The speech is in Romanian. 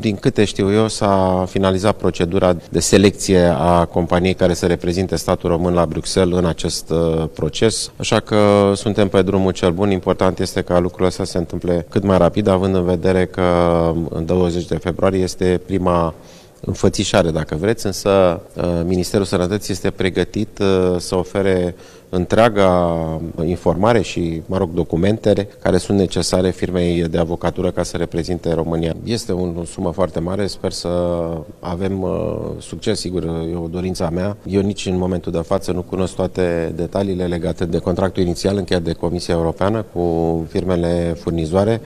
Din câte știu eu, s-a finalizat procedura de selecție a companiei care să reprezinte statul român la Bruxelles în acest proces, așa că suntem pe drumul cel bun. Important este ca lucrurile astea se întâmple cât mai rapid, având în vedere că în 20 de februarie este prima înfățișare, dacă vreți, însă Ministerul Sănătății este pregătit să ofere întreaga informare și, documente care sunt necesare firmei de avocatură ca să reprezinte România. Este o sumă foarte mare, sper să avem succes, sigur, e o dorință a mea. Eu nici în momentul de față nu cunosc toate detaliile legate de contractul inițial încheiat de Comisia Europeană cu firmele furnizoare.